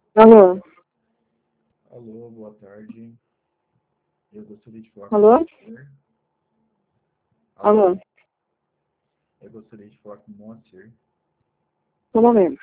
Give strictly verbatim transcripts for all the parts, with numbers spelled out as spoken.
Alô? Alô, boa tarde. Eu gostaria de falar Alô? com o Moacir. Alô? Alô? Eu gostaria de falar com o Moacir. Um momento.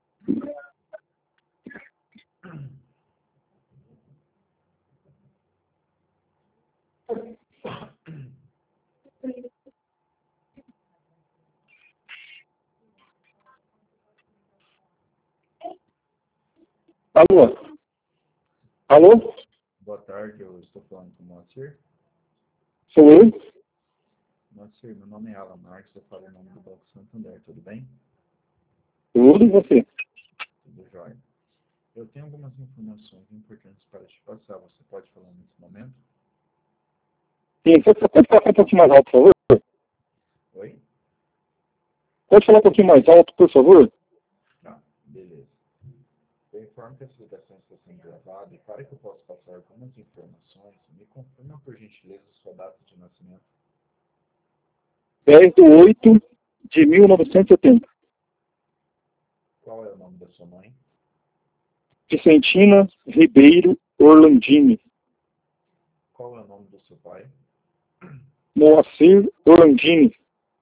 Alô? Alô? Boa tarde, eu estou falando com o Moacir. Sou eu? Moacir, meu nome é Alan Marques, eu falo em nome do Banco Santander, tudo bem? Tudo e você? Tudo jóia. Eu tenho algumas informações importantes para te passar, você pode falar nesse momento? Sim, pode, pode falar um pouquinho mais alto, por favor? Oi? Pode falar um pouquinho mais alto, por favor? Tá, beleza. Eu informo que essa ligação está sendo gravada e para que eu possa passar algumas informações, me confirma por gentileza sua data de nascimento. dez de oito de mil novecentos e setenta. Qual é o nome da sua mãe? Vicentina Ribeiro Orlandini. Qual é o nome do seu pai? Moacir Orlandini.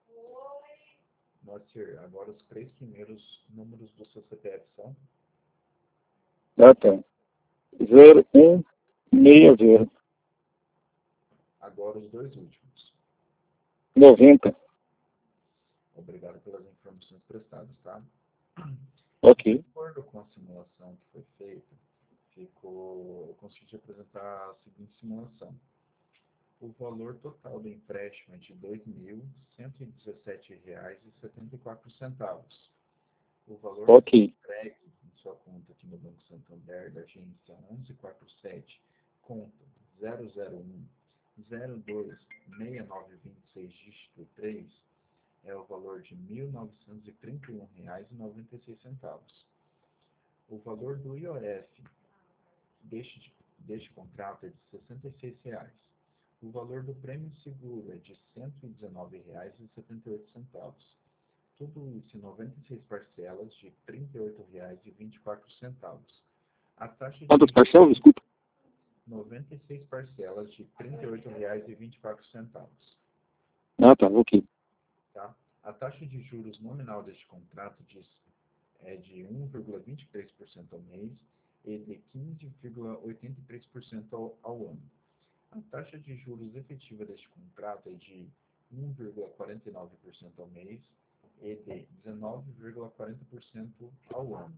Moacir, agora os três primeiros números do seu C P F são? Ah, tá. zero um seis zero. Agora os dois últimos. noventa. Obrigado pelas informações prestadas, tá? De Ok. acordo com a simulação que foi feita, ficou, eu consegui te apresentar a seguinte simulação. O valor total do empréstimo é de dois mil cento e dezessete reais e setenta e quatro centavos. O valor Ok. entregue em sua conta aqui no Banco Santander, da agência onze quarenta e sete, conta zero zero um zero dois seis nove dois seis, dígito três, é o valor de mil novecentos e trinta e um reais e noventa e seis centavos. O valor do I O F deste, deste contrato é de sessenta e seis reais. O valor do prêmio seguro é de cento e dezenove reais e setenta e oito centavos. Tudo isso em noventa e seis parcelas de trinta e oito reais e vinte e quatro centavos. A taxa Quantas de parcelas? Desculpa. noventa e seis parcelas de trinta e oito reais e vinte e quatro centavos. Ah, tá. Ok. Tá? A taxa de juros nominal deste contrato diz, é de um vírgula vinte e três por cento ao mês e de quinze vírgula oitenta e três por cento ao, ao ano. A taxa de juros efetiva deste contrato é de um vírgula quarenta e nove por cento ao mês e de dezenove vírgula quarenta por cento ao ano.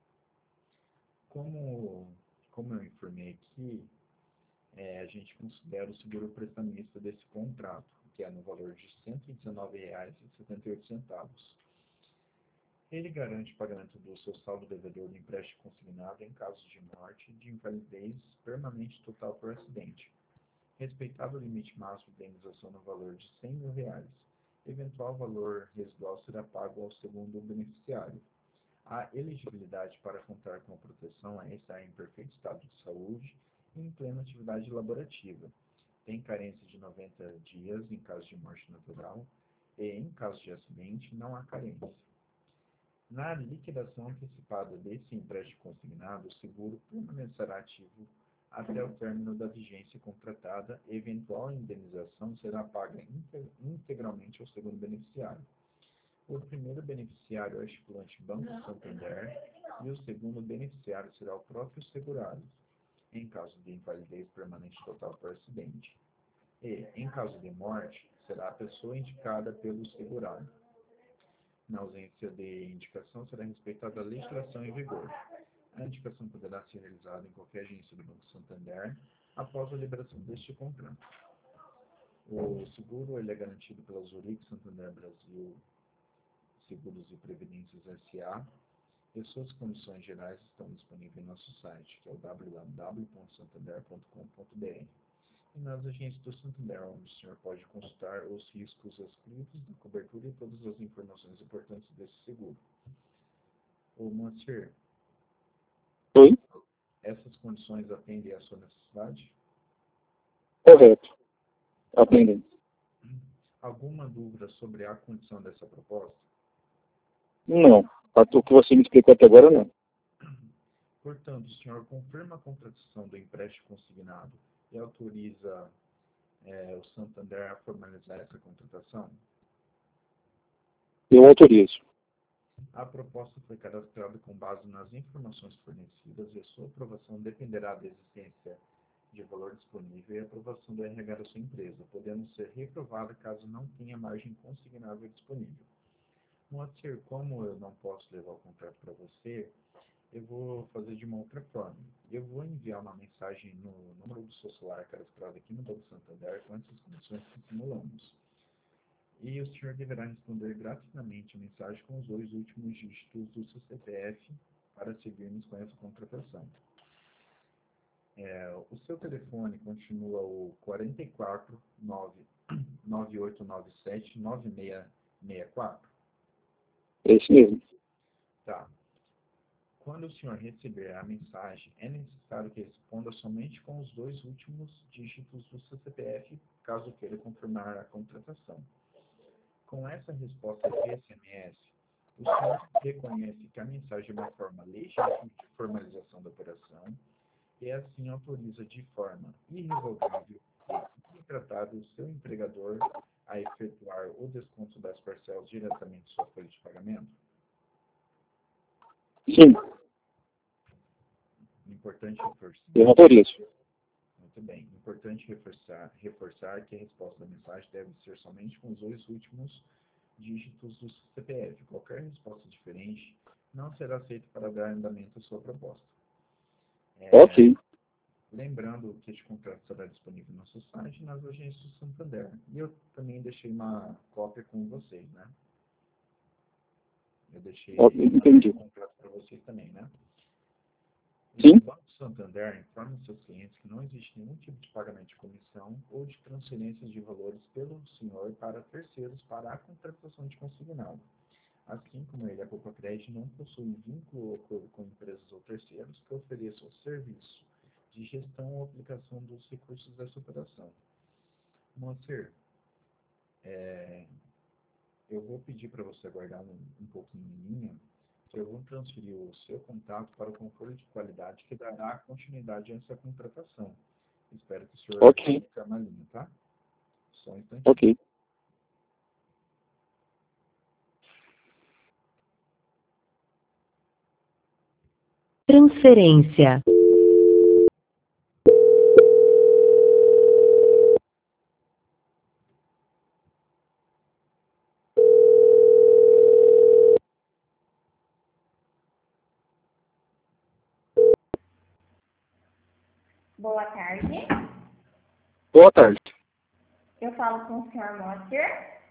Como, como eu informei aqui, é, a gente considera o seguro prestamista desse contrato, que é no valor de cento e dezenove reais e setenta e oito centavos. Ele garante o pagamento do seu saldo devedor do empréstimo consignado em caso de morte e de invalidez permanente total por acidente. Respeitado o limite máximo de indenização no valor de cem mil reais. Eventual valor residual será pago ao segundo beneficiário. A elegibilidade para contar com a proteção é estar em perfeito estado de saúde e em plena atividade laborativa. Tem carência de noventa dias em caso de morte natural e, em caso de acidente, não há carência. Na liquidação antecipada desse empréstimo consignado, o seguro permanecerá ativo até o término da vigência contratada e eventual indenização será paga integralmente ao segundo beneficiário. O primeiro beneficiário é o estipulante Banco Santander e o segundo beneficiário será o próprio segurado, em caso de invalidez permanente total por acidente. E, em caso de morte, será a pessoa indicada pelo segurado. Na ausência de indicação, será respeitada a legislação em vigor. A indicação poderá ser realizada em qualquer agência do Banco Santander após a liberação deste contrato. O seguro ele é garantido pela Zurich Santander Brasil Seguros e Previdências S A e suas condições gerais estão disponíveis em nosso site, que é o w w w ponto santander ponto com ponto b r. E nas agências do Santander, onde o senhor pode consultar os riscos excluídos da cobertura e todas as informações importantes desse seguro. Ô, Moacir, Oi? essas condições atendem à sua necessidade? Correto. Atendendo. Alguma dúvida sobre a condição dessa proposta? Não. O que você me explicou até agora, não. Portanto, o senhor confirma a contratação do empréstimo consignado e autoriza é, o Santander a formalizar essa contratação? Eu autorizo. A proposta foi cadastrada com base nas informações fornecidas e a sua aprovação dependerá da existência de valor disponível e aprovação do R H da sua empresa, podendo ser reprovada caso não tenha margem consignável disponível. Moacir, como eu não posso levar o contrato para você, eu vou fazer de uma outra forma. Eu vou enviar uma mensagem no número do seu celular cadastrado aqui no Banco Santander com essas condições que simulamos. E o senhor deverá responder gratuitamente a mensagem com os dois últimos dígitos do seu C P F para seguirmos com essa contratação. É, o seu telefone continua o quatro quatro nove oito nove sete nove seis seis quatro? É isso mesmo. Tá. Quando o senhor receber a mensagem, é necessário que responda somente com os dois últimos dígitos do seu C P F, caso queira confirmar a contratação. Com essa resposta de S M S, o senhor reconhece que a mensagem é uma forma legítima de formalização da operação e assim autoriza de forma irrevogável e intratável o seu empregador a efetuar o desconto das parcelas diretamente de sua folha de pagamento? Sim, Importante reforçar. eu autorizo. Muito bem. Importante reforçar, reforçar que a resposta da mensagem deve ser somente com os dois últimos dígitos do C P F. Qualquer resposta diferente não será aceita para dar andamento à sua proposta. É, Ok. Lembrando que este contrato estará disponível no nosso site e nas agências do Santander. E eu também deixei uma cópia com vocês, né? Eu deixei Ok, entendi. o contrato para vocês também, né? Sim. O Banco Santander informa os seus clientes que não existe nenhum tipo de pagamento de comissão ou de transferências de valores pelo senhor para terceiros para a contratação de consignado. Assim como ele, a Copa Crédito não possui vínculo ou acordo com empresas ou terceiros que ofereçam o serviço de gestão ou aplicação dos recursos dessa operação. Moacir, é, eu vou pedir para você aguardar um, um pouquinho em linha, que eu vou transferir o seu contato para o controle de qualidade que dará continuidade a essa contratação. Espero que o senhor Ok. fique na linha, tá? Só um instantinho. Ok. Transferência. Boa tarde. Boa tarde. Eu falo com o senhor Moacir.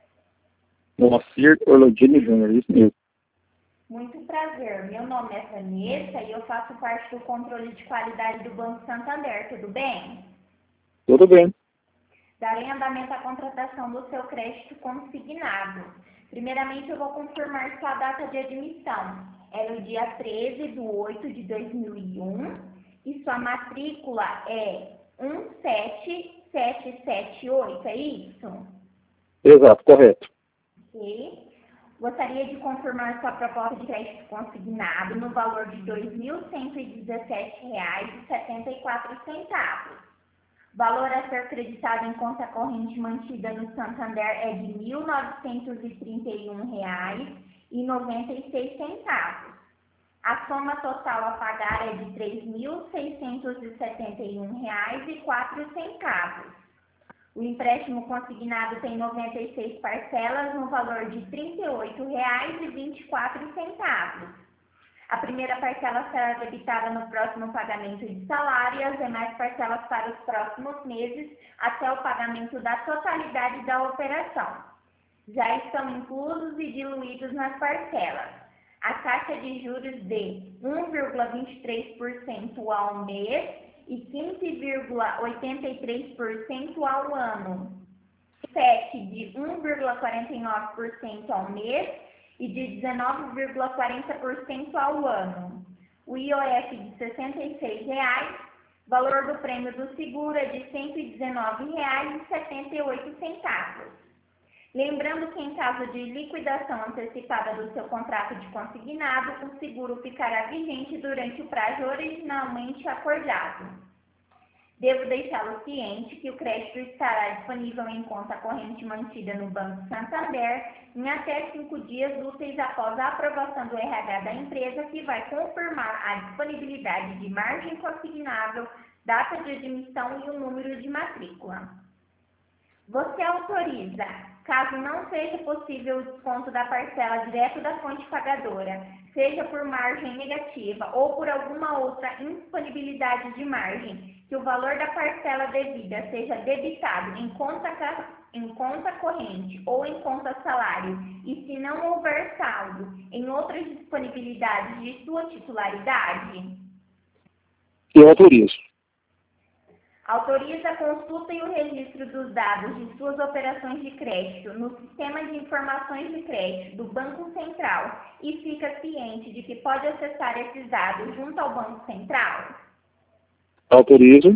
Moacir Orlodini Júnior, isso mesmo. Muito prazer. Meu nome é Vanessa e eu faço parte do controle de qualidade do Banco Santander. Tudo bem? Tudo bem. Darei andamento à contratação do seu crédito consignado. Primeiramente, eu vou confirmar sua data de admissão. É no dia treze de oito de dois mil e um e sua matrícula é um sete sete sete oito, é isso? Exato, correto. Ok. Gostaria de confirmar sua proposta de crédito consignado no valor de dois mil cento e dezessete reais e setenta e quatro centavos. Valor a ser creditado em conta corrente mantida no Santander é de mil novecentos e trinta e um reais e noventa e seis centavos. A soma total a pagar é de três mil seiscentos e setenta e um reais e quatro centavos. O empréstimo consignado tem noventa e seis parcelas no valor de trinta e oito reais e vinte e quatro centavos. A primeira parcela será debitada no próximo pagamento de salário e as demais parcelas para os próximos meses até o pagamento da totalidade da operação. Já estão inclusos e diluídos nas parcelas a taxa de juros de um vírgula vinte e três por cento ao mês e quinze vírgula oitenta e três por cento ao ano, C E T de um vírgula quarenta e nove por cento ao mês e de dezenove vírgula quarenta por cento ao ano. O I O F de sessenta e seis reais, valor do prêmio do seguro é de cento e dezenove reais e setenta e oito centavos. Lembrando que em caso de liquidação antecipada do seu contrato de consignado, o seguro ficará vigente durante o prazo originalmente acordado. Devo deixá-lo ciente que o crédito estará disponível em conta corrente mantida no Banco Santander em até cinco dias úteis após a aprovação do R H da empresa, que vai confirmar a disponibilidade de margem consignável, data de admissão e o número de matrícula. Você autoriza, caso não seja possível o desconto da parcela direto da fonte pagadora, seja por margem negativa ou por alguma outra indisponibilidade de margem, que o valor da parcela devida seja debitado em conta, em conta corrente ou em conta salário, e se não houver saldo em outras disponibilidades de sua titularidade? Eu autorizo. Autoriza a consulta e o registro dos dados de suas operações de crédito no Sistema de Informações de Crédito do Banco Central e fica ciente de que pode acessar esses dados junto ao Banco Central? Autorizo.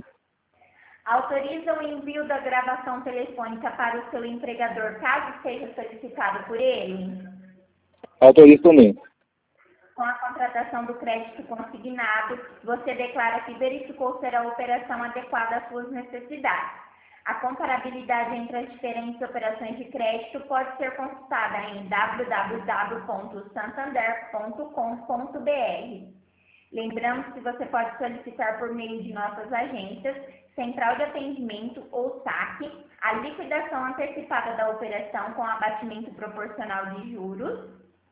Autoriza o envio da gravação telefônica para o seu empregador, caso seja solicitado por ele? Autorizo também. Com a contratação do crédito consignado, você declara que verificou ser a operação adequada às suas necessidades. A comparabilidade entre as diferentes operações de crédito pode ser consultada em w w w ponto santander ponto com ponto b r. Lembramos que você pode solicitar por meio de nossas agências, Central de Atendimento ou saque, a liquidação antecipada da operação com abatimento proporcional de juros.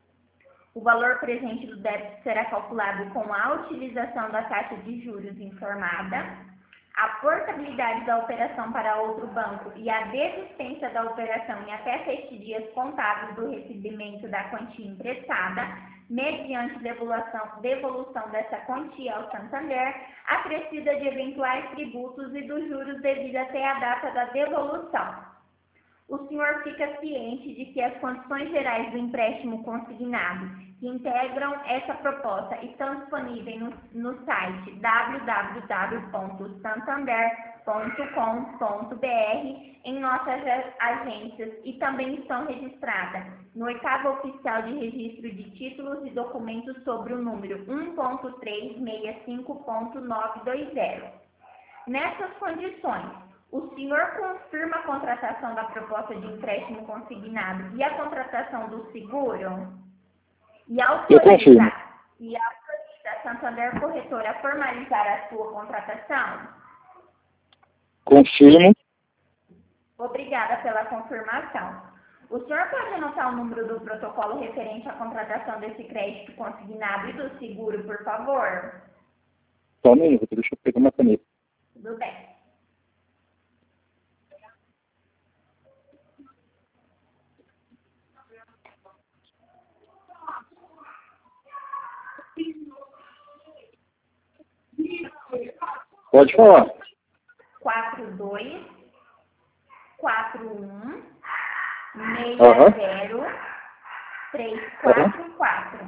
O valor presente do débito será calculado com a utilização da taxa de juros informada, a portabilidade da operação para outro banco e a desistência da operação em até sete dias contados do recebimento da quantia emprestada, mediante devolução, devolução dessa quantia ao Santander, acrescida de eventuais tributos e dos juros devidos até a data da devolução. O senhor fica ciente de que as condições gerais do empréstimo consignado que integram essa proposta estão disponíveis no, no site w w w ponto santander ponto com ponto b r, em nossas agências, e também estão registradas no oitavo oficial de registro de títulos e documentos sobre o número um ponto três seis cinco ponto nove dois zero. Nessas condições, o senhor confirma a contratação da proposta de empréstimo consignado e a contratação do seguro? E autoriza, e autoriza a Santander Corretora a formalizar a sua contratação? Confirmo. Obrigada pela confirmação. O senhor pode anotar o número do protocolo referente à contratação desse crédito consignado e do seguro, por favor? Só um minuto, deixa eu pegar uma caneta. Tudo bem. Pode falar. quatro dois quatro um seis zero três quatro quatro.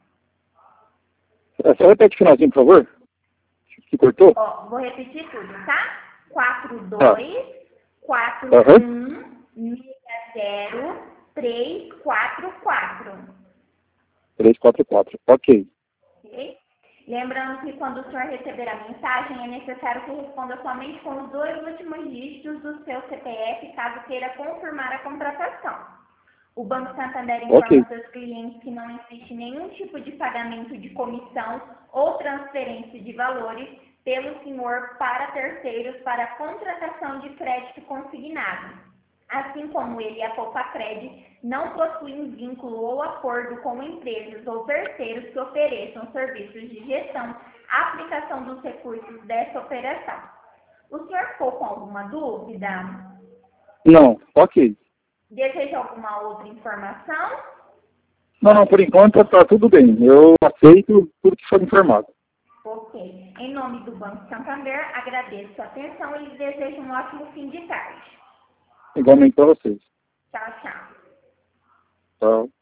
Só repete o finalzinho, por favor. Se cortou? Ó, vou repetir tudo, tá? quatro dois quatro um seis zero três quatro quatro. três quatro quatro, ok. Ok? Lembrando que quando o senhor receber a mensagem, é necessário que responda somente com os dois últimos dígitos do seu C P F, caso queira confirmar a contratação. O Banco Santander informa okay. seus clientes que não existe nenhum tipo de pagamento de comissão ou transferência de valores pelo senhor para terceiros para a contratação de crédito consignado. Assim como ele e a Poupa-Cred não possuem vínculo ou acordo com empresas ou terceiros que ofereçam serviços de gestão, aplicação dos recursos dessa operação. O senhor ficou com alguma dúvida? Não, ok. Deseja alguma outra informação? Não, não, por enquanto está tudo bem. Eu aceito tudo que for informado. Ok. Em nome do Banco Santander, agradeço a atenção e lhes desejo um ótimo fim de tarde. Igualmente para vocês. Tchau, tchau. Tchau.